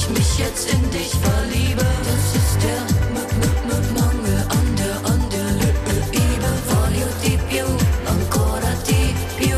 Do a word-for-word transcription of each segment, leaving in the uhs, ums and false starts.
ich mich jetzt in dich verliebe. Das ist der M -M -M Mangel an der, an der Liebe. Voglio di più, ancora di più.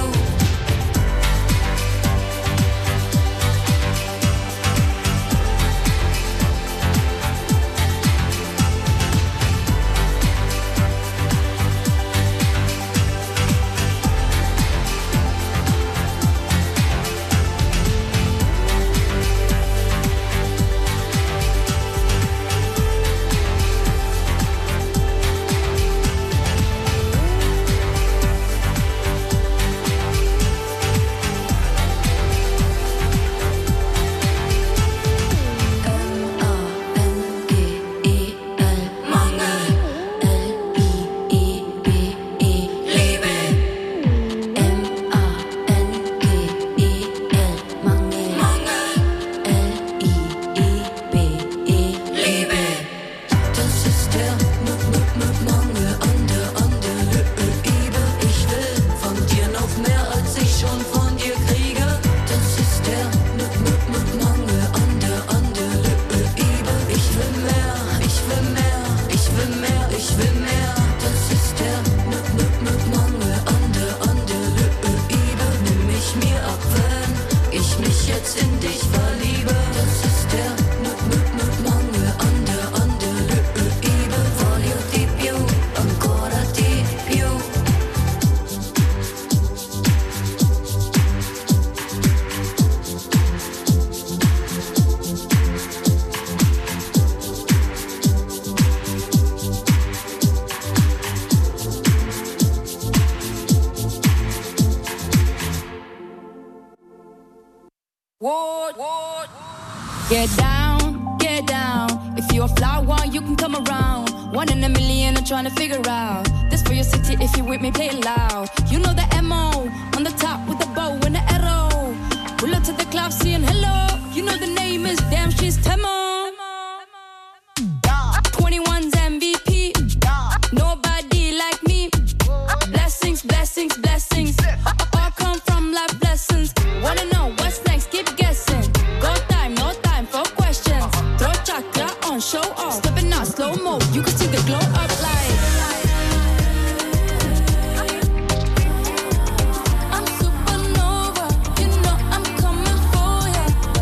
Get down, get down. If you're a flower, you can come around. One in a million, I'm trying to figure out. This for your city, if you with me, play it loud. You know the M O, on the top with the bow and the arrow. Pull up to the club, saying hello. You know the name is Damn, she's Temo. twenty-one's M V P. Nobody like me. Blessings, blessings, blessings. All come from life lessons. Wanna know what's next? Keep guessing. Go time, no time for questions. Throw chakra on, show off. Stepping out slow mo, you can see the glow up like. I'm supernova, you know I'm coming for ya.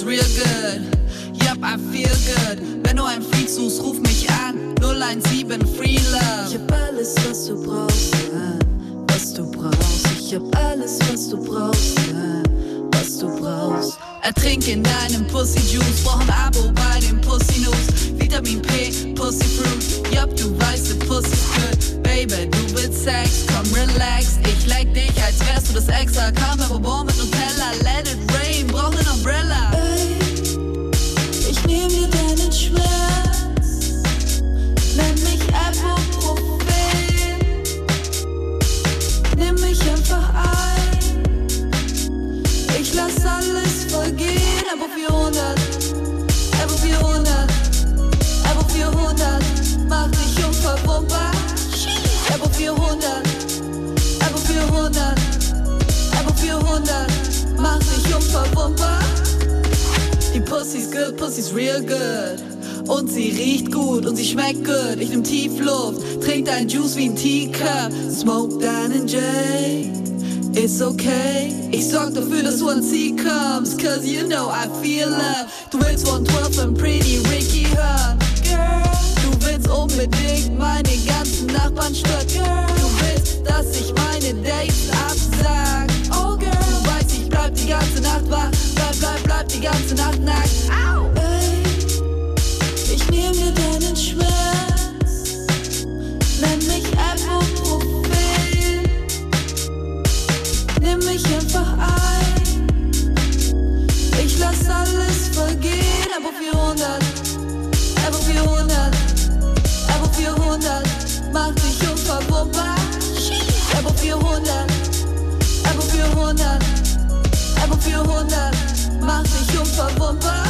Pussys real good. Yup, I feel good. Wenn du einen Freak suchst, ruf mich an. null eins sieben Free Love. Ich hab alles, was du brauchst, ja, was du brauchst. Ich hab alles, was du brauchst, ja, was du brauchst. Ertrink in deinem Pussy Juice, brauch ein Abo bei den Pussy News. Vitamin P, Pussy Fruit, yup, du weißt, the Pussy's good. Baby, du willst Sex, komm relax. Ich leck dich, als wärst du das Extra. Kamera mit Nutella, let it rain, brauch nen Umbrella. Ey, ich nehm dir deinen Schmerz, nenn mich Ibuprofen. Nimm mich einfach ein, ich lass alles vergehen. Abo vierhundert, Abo vierhundert, Abo vierhundert, mach dich unverwundbar. Abo vierhundert, Abo vierhundert, Abo vierhundert, mach dich unverwundbar. Die Pussy's good, Pussy's real good. Und sie riecht gut und sie schmeckt gut. Ich nehm Tiefluft, trink deinen Juice wie ein Teacup. Smoke deinen J, it's okay. Ich sorg dafür, dass du ans Ziel kommst, cause you know I feel love. Du willst one twelve und Pretty Ricky hören, girl. Du willst unbedingt meine ganzen Nachbarn stören, girl. Du willst, dass ich meine Dates absag, oh girl. Du weißt, ich bleib die ganze Nacht wach, bleib, bleib, bleib die ganze Nacht nackt. Au. Ey, ich nehm dir deinen Schmerz, nenn mich Ibuprofen. Nimm mich einfach ein, ich lass alles vergehen. Abo vierhundert, Abo vierhundert, Abo vierhundert, mach dich unverwundbar. Abo vierhundert, Abo vierhundert, Abo vierhundert, mach dich unverwundbar.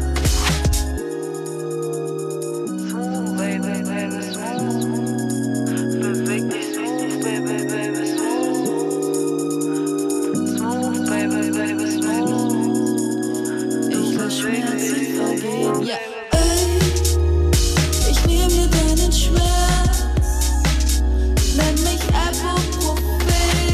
Smooth, baby, baby, smooth. Beweg dich smooth, baby, baby, smooth. Smooth, baby, baby, smooth. Ich lass Schmerzen vergehen, ja. Ey, ich nehm dir deinen Schmerz, nenn mich Ibuprofen.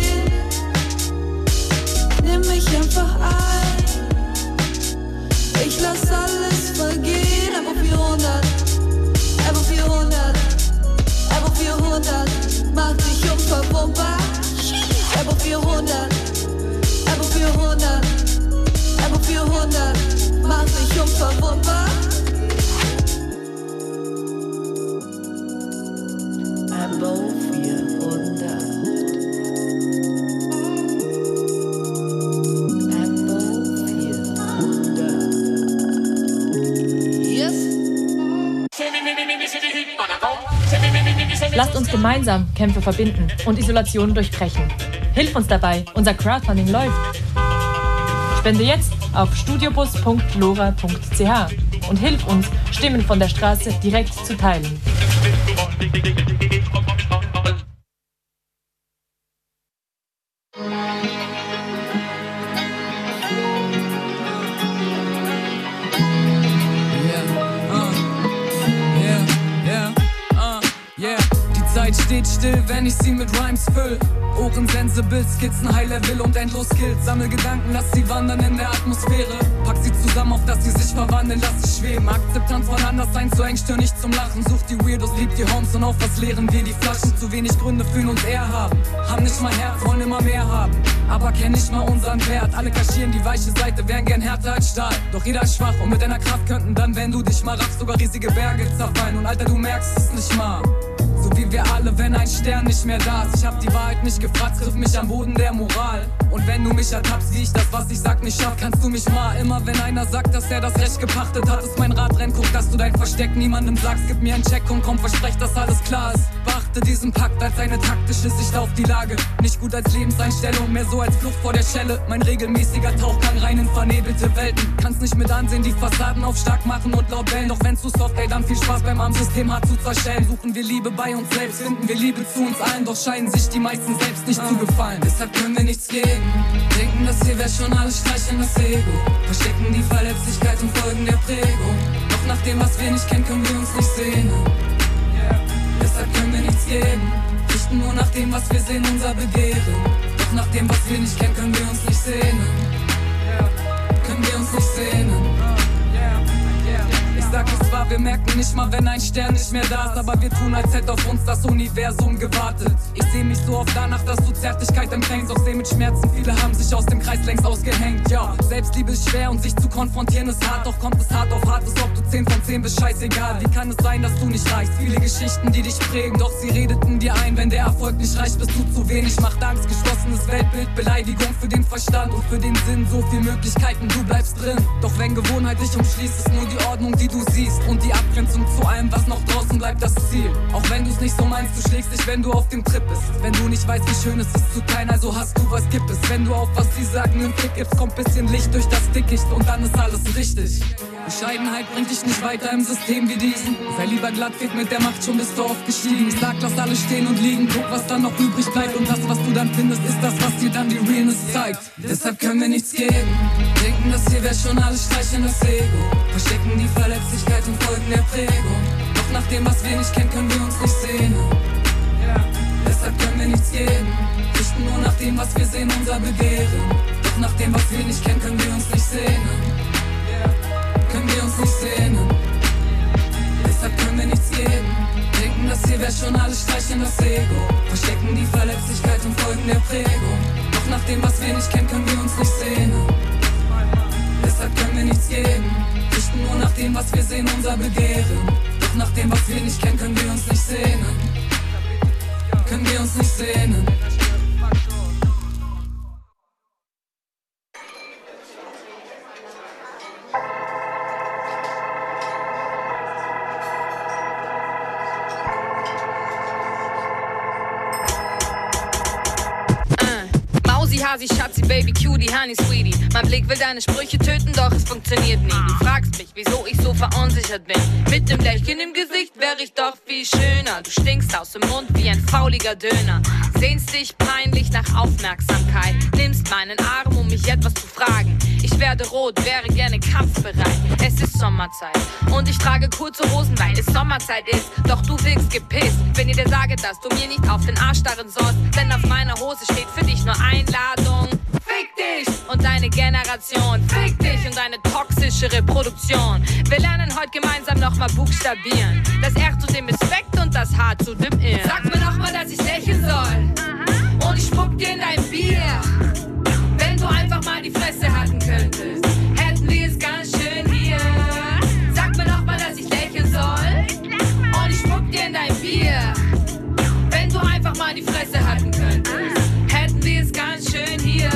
Nimm mich einfach ein, ich lass alles vergehen. Abo vierhundert, Abo vierhundert, Abo vierhundert, mach dich unverwundbar. Abo vierhundert, Abo vierhundert, Abo vierhundert, mach dich unverwundbar. Abo vierhundert, Abo vierhundert. Yes. Lasst uns gemeinsam Kämpfe verbinden und Isolation durchbrechen. Hilf uns dabei, unser Crowdfunding läuft. Spende jetzt auf studiobus punkt lora punkt c h und hilf uns, Stimmen von der Straße direkt zu teilen. Steht still, wenn ich sie mit Rhymes füll. Ohren sensibel, Skizzen High Level und endlos Skills. Sammel Gedanken, lass sie wandern in der Atmosphäre. Pack sie zusammen, auf dass sie sich verwandeln, lass sie schweben. Akzeptanz von Anderssein, zu engstirnig zum Lachen. Such die Weirdos, lieb die Homes und auf was leeren wir die Flaschen. Zu wenig Gründe fühlen uns eher haben. Haben nicht mal Herz, wollen immer mehr haben. Aber kenn nicht mal unseren Wert. Alle kaschieren die weiche Seite, wären gern härter als Stahl. Doch jeder ist schwach und mit deiner Kraft könnten dann, wenn du dich mal raffst, sogar riesige Berge zerfallen. Und Alter, du merkst es nicht mal. So wie wir alle, wenn ein Stern nicht mehr da ist. Ich hab die Wahrheit nicht gefragt, triff mich am Boden der Moral. Und wenn du mich ertappst, wie ich das, was ich sag, nicht schaff, kannst du mich mal. Immer wenn einer sagt, dass er das Recht gepachtet hat, ist mein Radrennen. Guck, dass du dein Versteck niemandem sagst. Gib mir einen Check und komm, versprech, dass alles klar ist. Beachte diesen Pakt als eine taktische Sicht auf die Lage. Nicht gut als Lebenseinstellung, mehr so als Flucht vor der Schelle. Mein regelmäßiger Tauchgang rein in vernebelte Welten. Kannst nicht mit ansehen, die Fassaden auf stark machen und laut bellen. Doch wenn's zu soft, ey, dann viel Spaß beim Armsystem hart zu zerstellen. Suchen wir Liebe bei uns selbst, finden wir Liebe zu uns allen. Doch scheinen sich die meisten selbst nicht zu gefallen. Deshalb können wir nichts geben. Denken, das hier wär schon alles, streicheln das Ego. Verstecken die Verletzlichkeit und folgen der Prägung. Doch nach dem, was wir nicht kennen, können wir uns nicht sehen. Deshalb können wir nichts geben. Richten nur nach dem, was wir sehen, unser Begehren. Doch nach dem, was wir nicht kennen, können wir uns nicht sehnen. Können wir uns nicht sehnen. wir merken nicht mal, wenn ein Stern nicht mehr da ist. Aber wir tun, als hätte auf uns das Universum gewartet. Ich seh mich so oft danach, dass du Zärtlichkeit empfängst. Doch seh mit Schmerzen, viele haben sich aus dem Kreis längst ausgehängt. Ja, Selbstliebe ist schwer und sich zu konfrontieren ist hart. Doch kommt es hart auf hart, ist ob du zehn von zehn bist, scheißegal. Wie kann es sein, dass du nicht reichst? Viele Geschichten, die dich prägen, doch sie redeten dir ein. Wenn der Erfolg nicht reicht, bist du zu wenig. Macht Angst, geschlossenes Weltbild, Beleidigung für den Verstand und für den Sinn. So viel Möglichkeiten, du bleibst drin. Doch wenn Gewohnheit dich umschließt, ist nur die Ordnung, die du siehst. Und die Abgrenzung zu allem, was noch draußen bleibt, das Ziel. Auch wenn du es nicht so meinst, du schlägst dich, wenn du auf dem Trip bist. Wenn du nicht weißt, wie schön es ist zu teilen, also hast du, was gibt es. Wenn du auf was sie sagen einen Klick gibst, kommt bisschen Licht durch das Dickicht und dann ist alles richtig. Bescheidenheit bringt dich nicht weiter im System wie diesen. Sei lieber glattfähig, mit der Macht schon bist du oft gestiegen. Ich sag, lass alle stehen und liegen, guck, was dann noch übrig bleibt. Und das, was du dann findest, ist das, was dir dann die Realness zeigt. Deshalb können wir nichts geben. Denken, das hier wäre schon alles, streichen das Ego. Verstecken die Verletzlichkeit und folgen der Prägung. Doch nach dem, was wir nicht kennen, können wir uns nicht sehen. Deshalb können wir nichts geben. Richten nur nach dem, was wir sehen, unser Begehren. Doch nach dem, was wir nicht kennen, können wir uns nicht sehnen. Können wir uns nicht sehnen. Deshalb können wir nichts geben. Denken, das hier wäre schon alles, streichen das Ego. Verstecken die Verletzlichkeit und folgen der Prägung. Doch nach dem, was wir nicht kennen, können wir uns nicht sehnen. Deshalb können wir nichts geben. Richten nur nach dem, was wir sehen, unser Begehren. Doch nach dem, was wir nicht kennen, können wir uns nicht sehnen. Können wir uns nicht sehnen. Hasi, Schatzi, Baby, Cutie, Honey, Sweetie. Mein Blick will deine Sprüche töten, doch es funktioniert nie. Du fragst mich, wieso ich so verunsichert bin. Mit dem Lächeln im Gesicht wäre ich doch viel schöner. Du stinkst aus dem Mund wie ein fauliger Döner. Sehnst dich peinlich nach Aufmerksamkeit. Nimmst meinen Arm, um mich etwas zu fragen. Ich werde rot, wäre gerne kampfbereit. Es ist Sommerzeit und ich trage kurze Hosen, weil es Sommerzeit ist. Doch du wirkst gepisst, wenn ich dir sage, dass du mir nicht auf den Arsch starren sollst. Denn auf meiner Hose steht für dich nur Einladung. Fick dich und deine Generation. Fick dich und deine toxische Reproduktion. Wir lernen heute gemeinsam nochmal buchstabieren. Das R zu dem Respekt und das H zu dem Ir. Sag mir nochmal, dass ich lächeln soll. Und ich spuck dir in dein Bier. Wenn du einfach mal die Fresse halten könntest, hätten wir es ganz schön hier. Sag mir doch mal, dass ich lächeln soll. Und ich spuck dir in dein Bier. Wenn du einfach mal die Fresse halten könntest, hätten wir es ganz schön hier.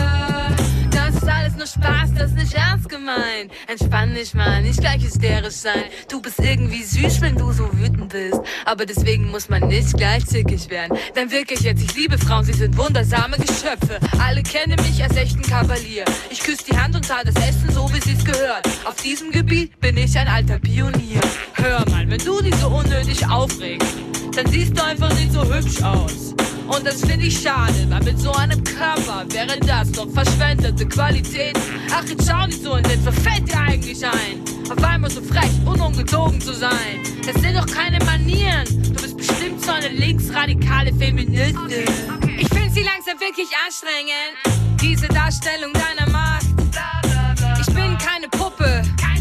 Das ist alles nur Spaß, das ist nicht ernst gemeint. Entspann dich mal, nicht gleich hysterisch sein. Du bist irgendwie süß, wenn du so wütend bist. Aber deswegen muss man nicht gleich zickig werden. Denn wirklich jetzt, ich liebe Frauen, sie sind wundersame Geschöpfe. Alle kennen mich als echten Kavalier. Ich küsse die Hand und zahle das Essen so, wie sie's gehört. Auf diesem Gebiet bin ich ein alter Pionier. Hör mal, wenn du dich so unnötig aufregst, dann siehst du einfach nicht so hübsch aus. Und das finde ich schade, weil mit so einem Körper wäre das doch verschwendete Qualität. Ach, jetzt schau nicht so und jetzt, was fällt dir eigentlich ein? Auf einmal so frech und ungezogen zu sein. Das sind doch keine Manieren. Du bist bestimmt so eine linksradikale Feministin. Ich finde sie langsam wirklich anstrengend, diese Darstellung deiner Macht. Ich bin keine Puppe,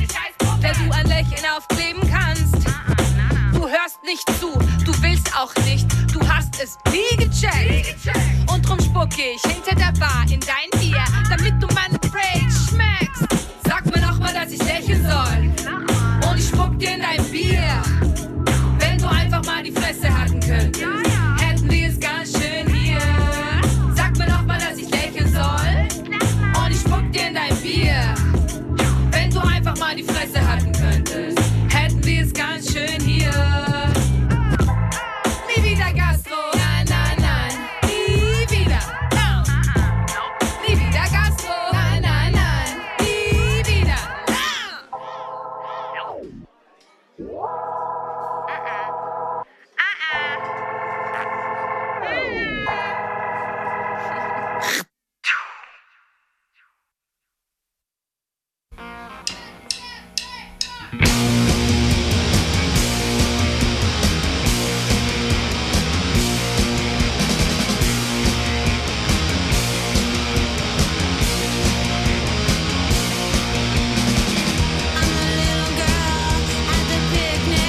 der du ein Lächeln aufkleben kannst. Du hörst nicht zu, du willst auch nicht, du hast es nie gecheckt. Und drum spucke ich hinter der Bar in dein Bier, damit du meine Rage schmeckst. Sag mir doch mal, dass ich lächeln soll. Und ich spuck dir in dein Bier. Wenn du einfach mal die Fresse halten könntest, hätten wir es ganz schön hier. Sag mir doch mal, dass ich lächeln soll. Und ich spuck dir in dein Bier. Wenn du einfach mal die Fresse halten könntest, hätten wir es ganz schön hier. Nie wieder Gastro, nein, nein, nein, nie wieder, no. Nie wieder Gastro, nein, nein, nein, nie wieder, no. I'm a little girl at the picnic.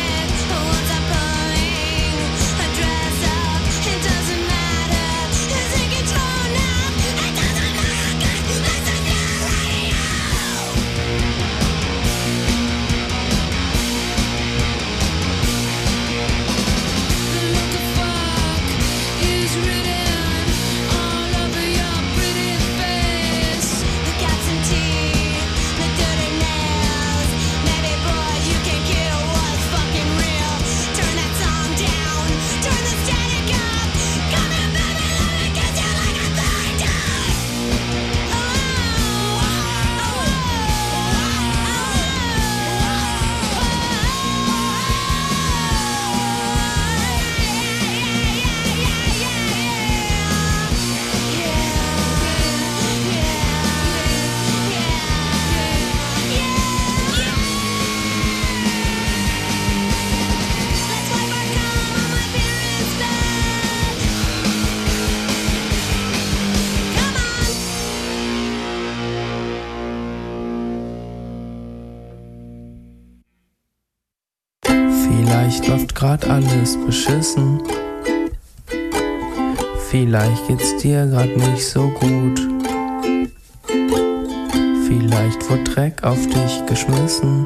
Vielleicht läuft grad alles beschissen. Vielleicht geht's dir grad nicht so gut. Vielleicht wurde Dreck auf dich geschmissen.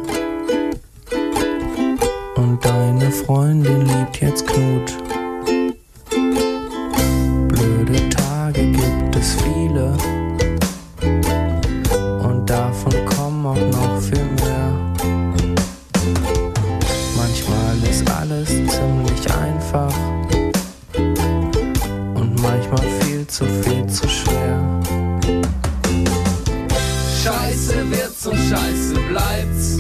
Und deine Freundin liebt jetzt Knut. Blöde Tage gibt es viele. Und davon kommen auch noch viel mehr. Manchmal ist alles ziemlich einfach. Und manchmal viel zu viel zu schwer. Scheiße wird's und scheiße bleibt's.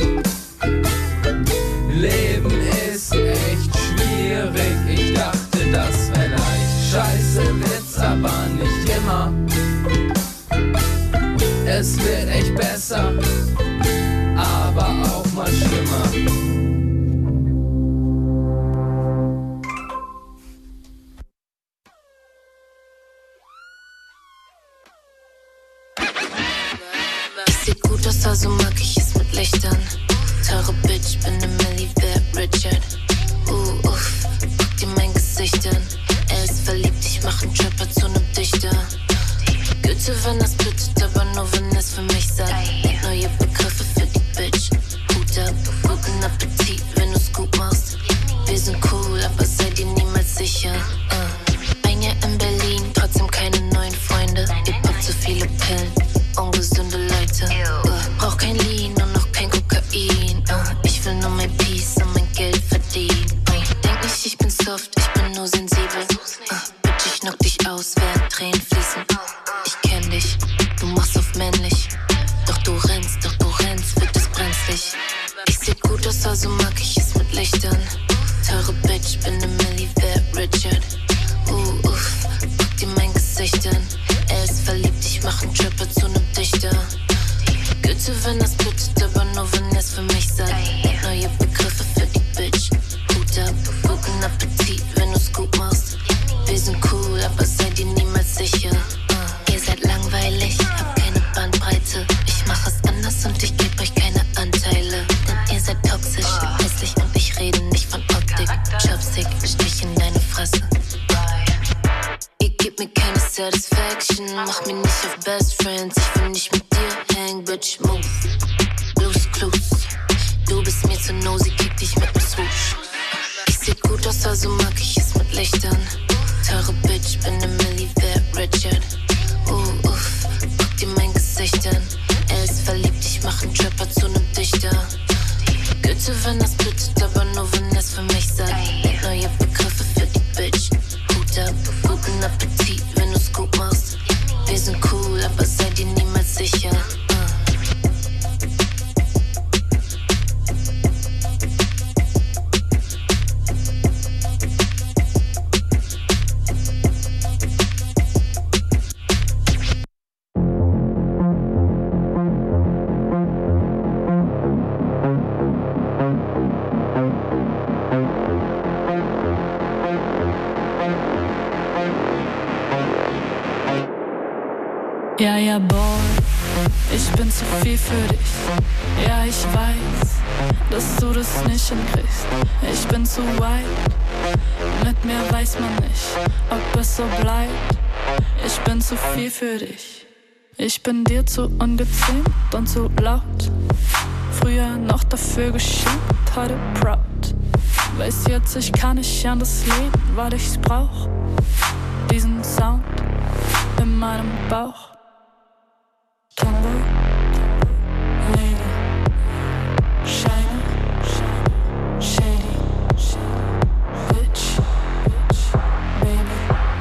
Leben ist echt schwierig. Ich dachte, das wär leicht. Scheiße wird's aber nicht immer. Es wird echt besser, aber auch mal schlimmer. Also mag ich es mit Lichtern. Teure Bitch, bin ne Milli, wer Richard. Uh, uff, guck dir mein Gesicht an. Er ist verliebt, ich mach einen Trapper zu nem Dichter. Goethe, wenn das bittet, aber nur wenn es für mich sagt. Neue Begriffe für die Bitch. Hut ab, guten Appetit, wenn du's gut machst. Wir sind cool, aber sei dir niemals sicher. uh. Ein Jahr in Berlin, trotzdem keine neuen Freunde. Ihr poppt zu viele Pillen, ungesunde Leute. uh. Brauch kein Lean und noch kein Kokain. uh. Ich will nur mein Peace und mein Geld verdienen. uh. Denk nicht, ich bin soft, ich bin nur sensibel. uh. Bitch, ich knock dich aus, während Tränen fließen. Ich kenn dich, du machst auf männlich. Doch du rennst, doch du rennst, wird es brenzlig. Ich seh gut aus, also mag ich es mit Lichtern. Teure Bitch, bin ne Milli, wer Richard. Uh, uff, guck dir mein Gesicht an. Er ist verliebt, ich mach einen Trapper zu nem Dichter. Goethe, wenn das bittet, aber nur wenn es für mich sagt. Neue Begriffe für die Bitch. Hut ab, guten Appetit, wenn du's gut machst. Wir sind cool, aber sei dir niemals sicher. uh. Ihr seid langweilig, hab keine Bandbreite. Ich mach es anders und ich geb euch keine Anteile. Denn ihr seid toxisch, hässlich und ich rede nicht von Optik. Chopstick, Stich in deine Fresse. Ihr gebt mir keine Satisfaction, mach mir nicht auf Best Friends. Ich will nicht mit dir hang, bitch, move. Blues Clues, du bist mir zu nosy, kick dich mit nem Swoosh. Ich seh gut aus, also mag ich es mit Lichtern. Teure Bitch, bin ne Milli, wer Richard. Uh, uff, guck dir mein Gesicht an. Er ist verliebt, ich mach einen Trapper zu nem Dichter. Goethe, wenn das bittet, aber nur wenn es für mich sagt. Neue Begriffe für die Bitch. Hut ab, guten Appetit, wenn du's gut machst. Wir sind cool, aber sei dir niemals sicher. uh. Ja, ja, Boy, ich bin zu viel für dich. Ja, ich weiß, dass du das nicht hinkriegst. Ich bin zu weit, mit mir weiß man nicht, ob es so bleibt. Ich bin zu viel für dich. Ich bin dir zu ungezähmt und zu laut. Früher noch dafür geschämt, heute proud. Weiß jetzt, ich kann nicht anders leben, weil ich's brauch. Diesen Sound in meinem Bauch. Tomboy, Lady, Shiner, Shady, Bitch, Baby,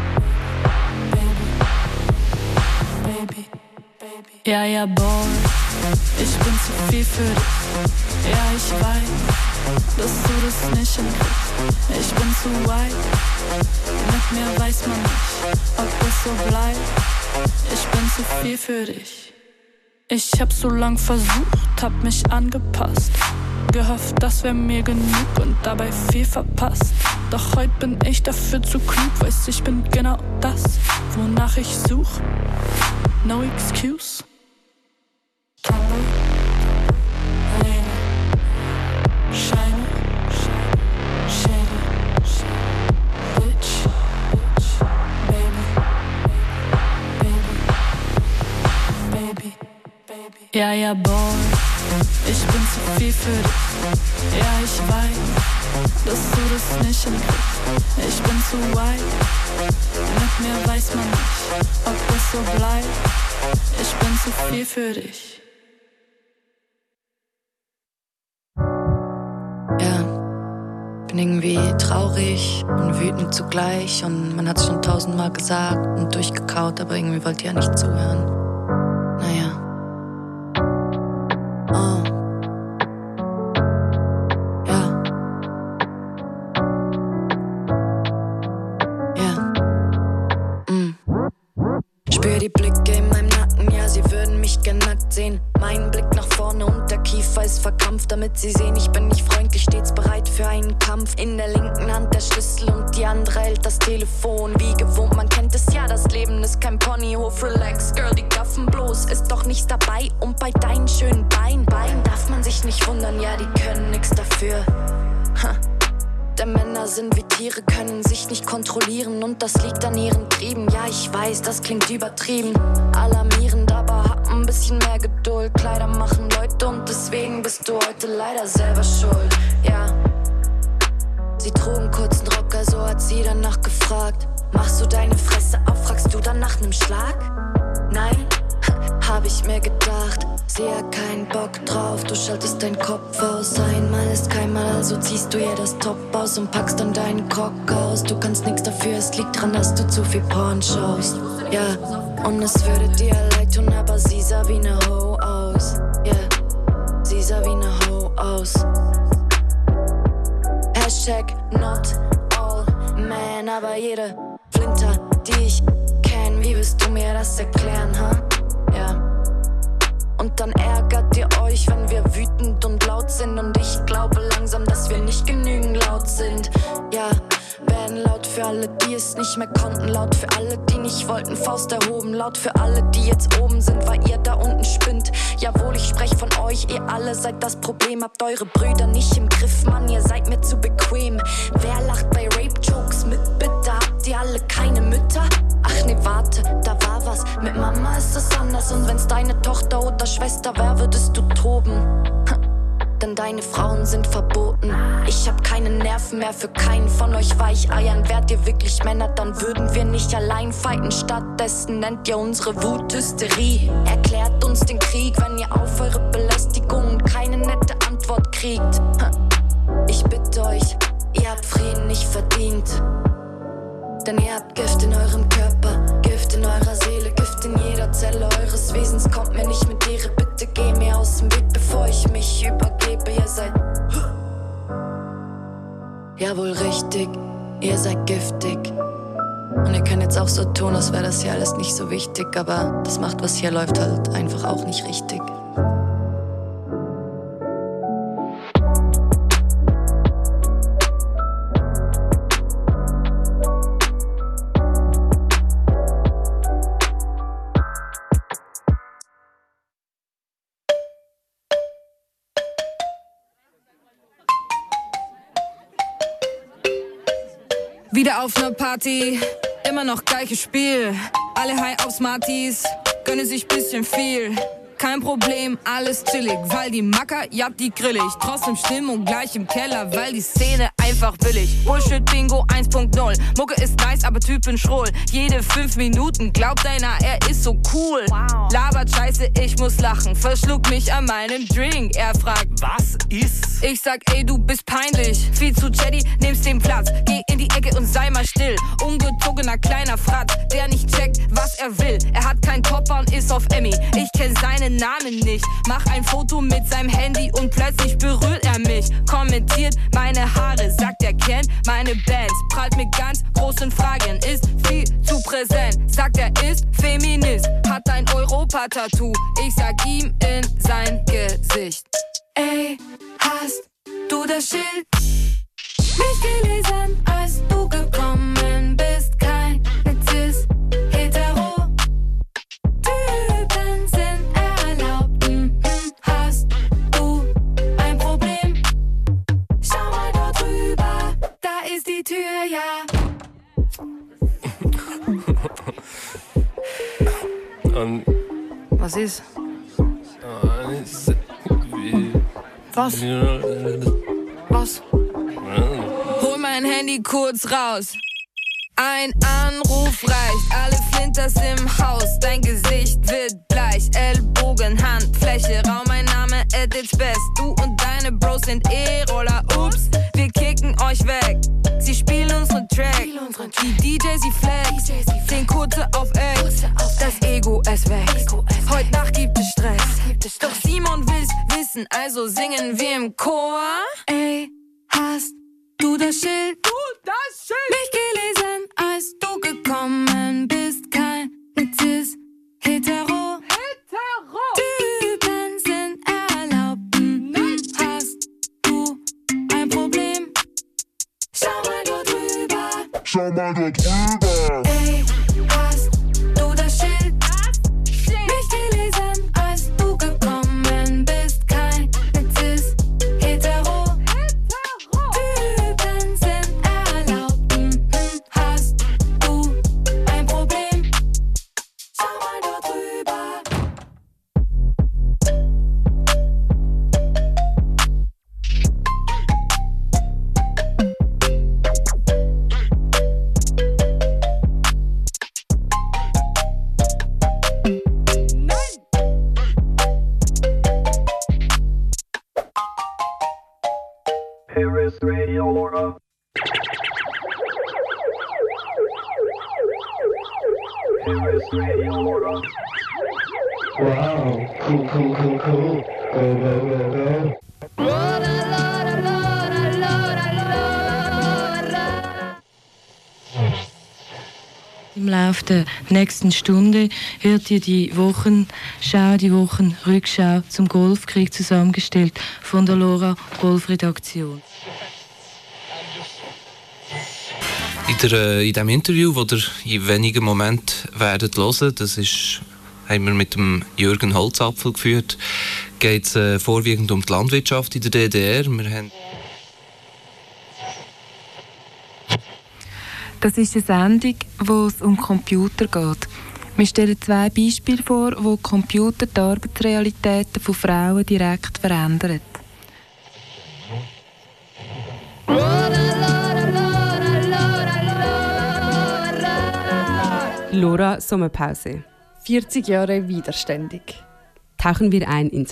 Baby, Baby. Ja, ja, Boy, ich bin zu viel für dich. Ja, ich weiß, dass du das nicht hinkriegst. Ich bin zu weit, mit mir weiß man nicht, ob es so bleibt. Ich bin zu viel für dich. Ich hab so lang versucht, hab mich angepasst. Gehofft, das wär mir genug und dabei viel verpasst. Doch heute bin ich dafür zu klug, weiß ich bin genau das, wonach ich such. No excuse. Tomboy, Lady, Shiner, Ja, ja, Boy, ich bin zu viel für dich. Ja, ich weiß, dass du das nicht hinkriegst. Ich bin zu weit, mit mir weiß man nicht, ob das so bleibt. Ich bin zu viel für dich. Ja, bin irgendwie traurig und wütend zugleich. Und man hat's schon tausendmal gesagt und durchgekaut, aber irgendwie wollt ihr ja nicht zuhören. Naja. Oh. Ja. Ja. Mm. Spür die Blicke in meinem Nacken, ja, sie würden mich gern nackt sehen. Mein Blick nach vorne und der Kiefer ist verkrampft, damit sie sehen, ich bin nicht freundlich, stets bereit für einen Kampf. In der linken Hand der Schlüssel und die andere hält das Telefon. Wie gewohnt, man kennt es ja, das Leben ist kein Ponyhof. Relax, Girl, die gaffen bloß, ist doch nichts dabei. Und bei deinen schönen Beinen, Beinen darf man sich nicht wundern, ja, die können nix dafür. Ha. Denn Männer sind wie Tiere, können sich nicht kontrollieren und das liegt an ihren Trieben. Ja, ich weiß, das klingt übertrieben, alarmierend, aber hab ein bisschen mehr Geduld. Kleider machen Leute und deswegen bist du heute leider selber schuld. Ja, sie trugen kurzen Rock, also hat sie danach gefragt. Machst du deine Fresse auf, fragst du dann nach nem Schlag? Nein, hab ich mir gedacht. Sie hat keinen Bock drauf, du schaltest deinen Kopf aus. Einmal ist keinmal, also ziehst du ihr das Top aus und packst dann deinen Cock aus. Du kannst nix dafür, es liegt dran, dass du zu viel Porn schaust. Ja, und es würde dir leid tun, aber sie sah wie ne Ho aus. Ja, yeah. Sie sah wie ne Ho aus. Hashtag not all men, aber jede Flinter, die ich kenn, wie willst du mir das erklären, ha? Huh? Ja. Und dann ärgert ihr euch, wenn wir wütend und laut sind. Und ich glaube langsam, dass wir nicht genügend laut sind. Ja, werden laut für alle, die es nicht mehr konnten. Laut für alle, die nicht wollten, Faust erhoben. Laut für alle, die jetzt oben sind, weil ihr da unten spinnt. Jawohl, ich sprech von euch, ihr alle seid das Problem. Habt eure Brüder nicht im Griff, Mann, ihr seid mir zu bequem. Wer lacht bei Rape-Jokes mit, bitte? Habt ihr alle keine Mütter? Ach nee, warte, da war was. Mit Mama ist es anders. Und wenn's deine Tochter oder Schwester wär, würdest du toben. Denn deine Frauen sind verboten. Ich hab keine Nerven mehr für keinen von euch Weicheiern. Wärt ihr wirklich Männer, dann würden wir nicht allein fighten. Stattdessen nennt ihr unsere Wut Hysterie. Erklärt uns den Krieg, wenn ihr auf eure Belästigungen keine nette Antwort kriegt. Ich bitte euch, ihr habt Frieden nicht verdient. Denn ihr habt Gift in eurem Körper, Gift in eurer Seele, Gift in jeder Zelle eures Wesens. Kommt mir nicht mit Ehre, bitte geh mir aus dem Weg, bevor ich mich übergebe. Ihr seid jawohl richtig, ihr seid giftig. Und ihr könnt jetzt auch so tun, als wäre das hier alles nicht so wichtig. Aber das macht, was hier läuft, halt einfach auch nicht richtig. Wieder auf ner Party, immer noch gleiches Spiel. Alle high auf Smarties, gönne sich bisschen viel. Kein Problem, alles chillig, weil die Macker, ja die grillig. Trotzdem Stimmung gleich im Keller, weil die Szene einfach billig. Bullshit Bingo eins Punkt null, Mucke ist nice, aber Typen schroll. Jede fünf Minuten glaubt einer, er ist so cool. Wow. Labert Scheiße, ich muss lachen, verschluck mich an meinem Drink. Er fragt, was ist? Ich sag, ey, du bist peinlich, viel zu chatty, nimmst den Platz. Geh in die Ecke und sei mal still. Ungezogener kleiner Fratz, der nicht checkt, was er will. Er hat kein Topper und ist auf Emmy. Ich kenn seinen Namen nicht. Mach ein Foto mit seinem Handy und plötzlich berührt er mich. Kommentiert meine Haare, sagt er kennt meine Bands. Prallt mit ganz großen Fragen, ist viel zu präsent. Sagt er ist Feminist, hat ein Europa-Tattoo. Ich sag ihm in sein Gesicht: Ey, hast du das Schild nicht gelesen, als du gekommen bist? Kein Cis, hetero Typen sind erlaubt. Hm, hast du ein Problem? Schau mal dort drüber, da ist die Tür, ja. Und was ist? Was? Was? Hol mein Handy kurz raus. Ein Anruf reicht, alle Flinters im Haus. Dein Gesicht wird bleich, Ellbogen, Handfläche, Raumeinnahme at its best. Du und deine Bros sind E-Roller, ups, wir kicken euch weg. Sie spielen unseren Track, die D Js, sie flex, zehn Kurze auf Ex, das Ego, es wächst. Heute Nacht gibt es Stress, doch Simon will's wissen, also singen wir im Chor. Ey, hast du das Schild? Du das Schild! Mich gelesen, als du gekommen bist. Kein Cis, hetero. Hetero! Typen sind erlaubt. Nein. Hast du ein Problem? Schau mal dort drüber. Schau mal dort drüber. Ey, hast du das Schild? Mich gelesen, als du gekommen bist. Kein Cis, hetero. Here is Radio Lora. Here is Radio Lora. Wow, cool, cool, cool, cool. Go, go, go, go. Im Laufe der nächsten Stunde hört ihr die Wochenschau, die Wochenrückschau zum Golfkrieg zusammengestellt von der Lora-Golf-Redaktion. In, der, in diesem Interview, das ihr in wenigen Momenten werdet hören, das ist, haben wir mit dem Jürgen Holzapfel geführt, geht es äh, vorwiegend um die Landwirtschaft in der D D R. Wir haben Das ist eine Sendung, wo es um Computer geht. Wir stellen zwei Beispiele vor, wo Computer die Arbeitsrealitäten von Frauen direkt verändern. Lora Sommerpause. vierzig Jahre widerständig. Tauchen wir ein ins